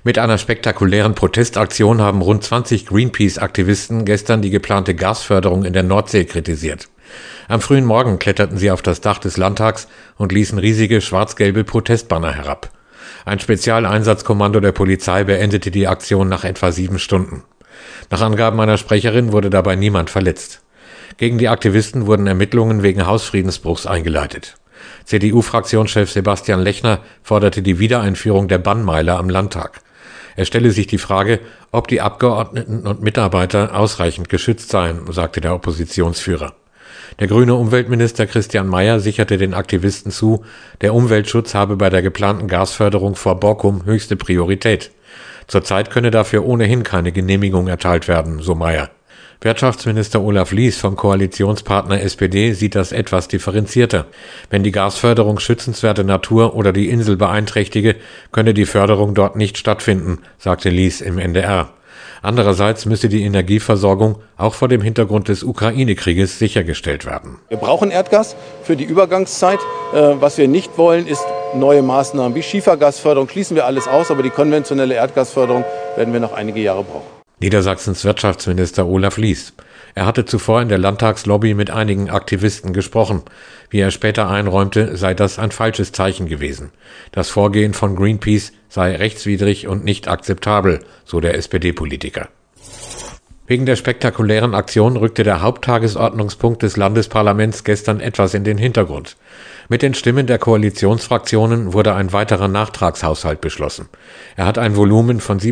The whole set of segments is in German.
Mit einer spektakulären Protestaktion haben rund 20 Greenpeace-Aktivisten gestern die geplante Gasförderung in der Nordsee kritisiert. Am frühen Morgen kletterten sie auf das Dach des Landtags und ließen riesige schwarz-gelbe Protestbanner herab. Ein Spezialeinsatzkommando der Polizei beendete die Aktion nach etwa 7 Stunden. Nach Angaben einer Sprecherin wurde dabei niemand verletzt. Gegen die Aktivisten wurden Ermittlungen wegen Hausfriedensbruchs eingeleitet. CDU-Fraktionschef Sebastian Lechner forderte die Wiedereinführung der Bannmeiler am Landtag. Er stelle sich die Frage, ob die Abgeordneten und Mitarbeiter ausreichend geschützt seien, sagte der Oppositionsführer. Der grüne Umweltminister Christian Mayer sicherte den Aktivisten zu, der Umweltschutz habe bei der geplanten Gasförderung vor Borkum höchste Priorität. Zurzeit könne dafür ohnehin keine Genehmigung erteilt werden, so Mayer. Wirtschaftsminister Olaf Lies vom Koalitionspartner SPD sieht das etwas differenzierter. Wenn die Gasförderung schützenswerte Natur oder die Insel beeinträchtige, könne die Förderung dort nicht stattfinden, sagte Lies im NDR. Andererseits müsse die Energieversorgung auch vor dem Hintergrund des Ukraine-Krieges sichergestellt werden. Wir brauchen Erdgas für die Übergangszeit. Was wir nicht wollen, ist neue Maßnahmen wie Schiefergasförderung. Schließen wir alles aus, aber die konventionelle Erdgasförderung werden wir noch einige Jahre brauchen. Niedersachsens Wirtschaftsminister Olaf Lies. Er hatte zuvor in der Landtagslobby mit einigen Aktivisten gesprochen. Wie er später einräumte, sei das ein falsches Zeichen gewesen. Das Vorgehen von Greenpeace sei rechtswidrig und nicht akzeptabel, so der SPD-Politiker. Wegen der spektakulären Aktion rückte der Haupttagesordnungspunkt des Landesparlaments gestern etwas in den Hintergrund. Mit den Stimmen der Koalitionsfraktionen wurde ein weiterer Nachtragshaushalt beschlossen. Er hat ein Volumen von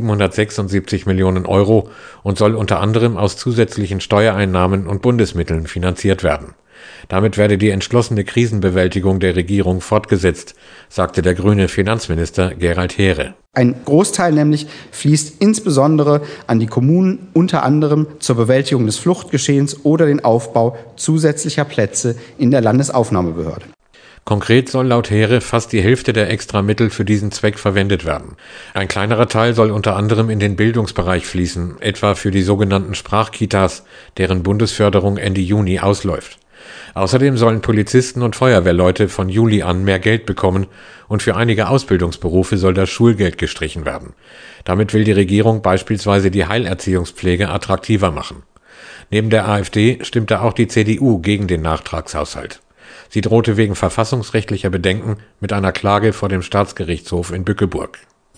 776 Millionen Euro und soll unter anderem aus zusätzlichen Steuereinnahmen und Bundesmitteln finanziert werden. Damit werde die entschlossene Krisenbewältigung der Regierung fortgesetzt, sagte der grüne Finanzminister Gerald Heere. Ein Großteil nämlich fließt insbesondere an die Kommunen, unter anderem zur Bewältigung des Fluchtgeschehens oder den Aufbau zusätzlicher Plätze in der Landesaufnahmebehörde. Konkret soll laut Heere fast die Hälfte der Extramittel für diesen Zweck verwendet werden. Ein kleinerer Teil soll unter anderem in den Bildungsbereich fließen, etwa für die sogenannten Sprachkitas, deren Bundesförderung Ende Juni ausläuft. Außerdem sollen Polizisten und Feuerwehrleute von Juli an mehr Geld bekommen und für einige Ausbildungsberufe soll das Schulgeld gestrichen werden. Damit will die Regierung beispielsweise die Heilerziehungspflege attraktiver machen. Neben der AfD stimmte auch die CDU gegen den Nachtragshaushalt. Sie drohte wegen verfassungsrechtlicher Bedenken mit einer Klage vor dem Staatsgerichtshof in Bückeburg.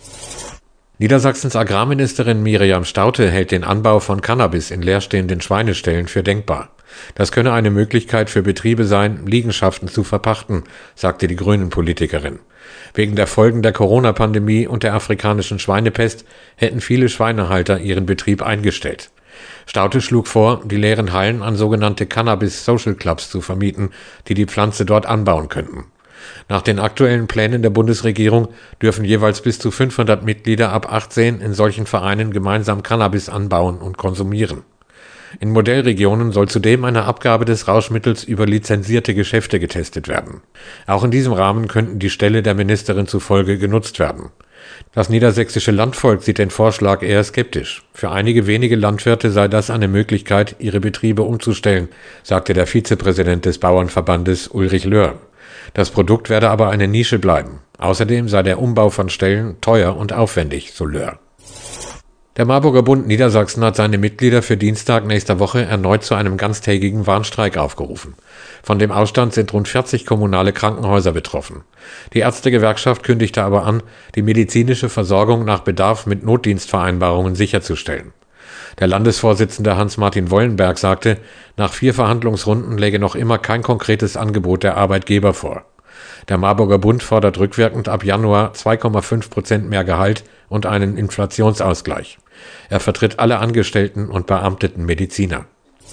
Niedersachsens Agrarministerin Miriam Staudte hält den Anbau von Cannabis in leerstehenden Schweineställen für denkbar. Das könne eine Möglichkeit für Betriebe sein, Liegenschaften zu verpachten, sagte die Grünen-Politikerin. Wegen der Folgen der Corona-Pandemie und der afrikanischen Schweinepest hätten viele Schweinehalter ihren Betrieb eingestellt. Staudte schlug vor, die leeren Hallen an sogenannte Cannabis-Social-Clubs zu vermieten, die die Pflanze dort anbauen könnten. Nach den aktuellen Plänen der Bundesregierung dürfen jeweils bis zu 500 Mitglieder ab 18 in solchen Vereinen gemeinsam Cannabis anbauen und konsumieren. In Modellregionen soll zudem eine Abgabe des Rauschmittels über lizenzierte Geschäfte getestet werden. Auch in diesem Rahmen könnten die Ställe der Ministerin zufolge genutzt werden. Das niedersächsische Landvolk sieht den Vorschlag eher skeptisch. Für einige wenige Landwirte sei das eine Möglichkeit, ihre Betriebe umzustellen, sagte der Vizepräsident des Bauernverbandes Ulrich Löhr. Das Produkt werde aber eine Nische bleiben. Außerdem sei der Umbau von Ställen teuer und aufwendig, so Löhr. Der Marburger Bund Niedersachsen hat seine Mitglieder für Dienstag nächster Woche erneut zu einem ganztägigen Warnstreik aufgerufen. Von dem Ausstand sind rund 40 kommunale Krankenhäuser betroffen. Die Ärztegewerkschaft kündigte aber an, die medizinische Versorgung nach Bedarf mit Notdienstvereinbarungen sicherzustellen. Der Landesvorsitzende Hans-Martin Wollenberg sagte, nach 4 Verhandlungsrunden läge noch immer kein konkretes Angebot der Arbeitgeber vor. Der Marburger Bund fordert rückwirkend ab Januar 2,5% mehr Gehalt und einen Inflationsausgleich. Er vertritt alle Angestellten und beamteten Mediziner.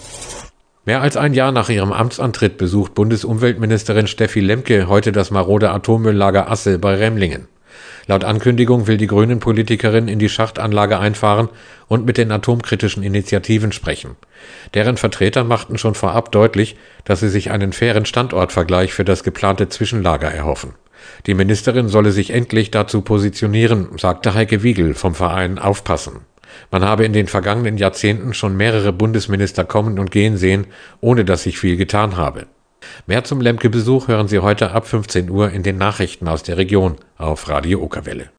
Mehr als ein Jahr nach ihrem Amtsantritt besucht Bundesumweltministerin Steffi Lemke heute das marode Atommülllager Asse bei Remlingen. Laut Ankündigung will die Grünen-Politikerin in die Schachtanlage einfahren und mit den atomkritischen Initiativen sprechen. Deren Vertreter machten schon vorab deutlich, dass sie sich einen fairen Standortvergleich für das geplante Zwischenlager erhoffen. Die Ministerin solle sich endlich dazu positionieren, sagte Heike Wiegel vom Verein Aufpassen. Man habe in den vergangenen Jahrzehnten schon mehrere Bundesminister kommen und gehen sehen, ohne dass sich viel getan habe. Mehr zum Lemke-Besuch hören Sie heute ab 15 Uhr in den Nachrichten aus der Region auf Radio Okerwelle.